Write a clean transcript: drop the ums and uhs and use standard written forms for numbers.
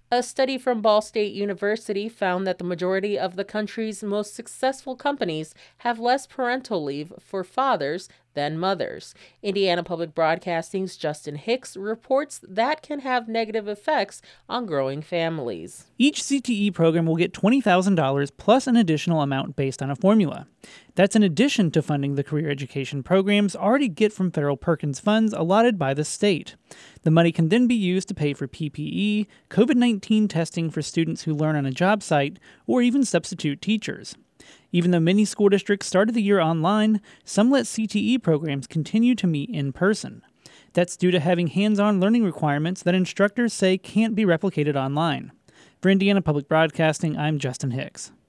A study from Ball State University found that the majority of the country's most successful companies have less parental leave for fathers than mothers. Indiana Public Broadcasting's Justin Hicks reports that can have negative effects on growing families. Each CTE program will get $20,000 plus an additional amount based on a formula. That's in addition to funding the career education programs already get from federal Perkins funds allotted by the state. The money can then be used to pay for PPE, COVID-19 testing for students who learn on a job site, or even substitute teachers. Even though many school districts started the year online, some let CTE programs continue to meet in person. That's due to having hands-on learning requirements that instructors say can't be replicated online. For Indiana Public Broadcasting, I'm Justin Hicks.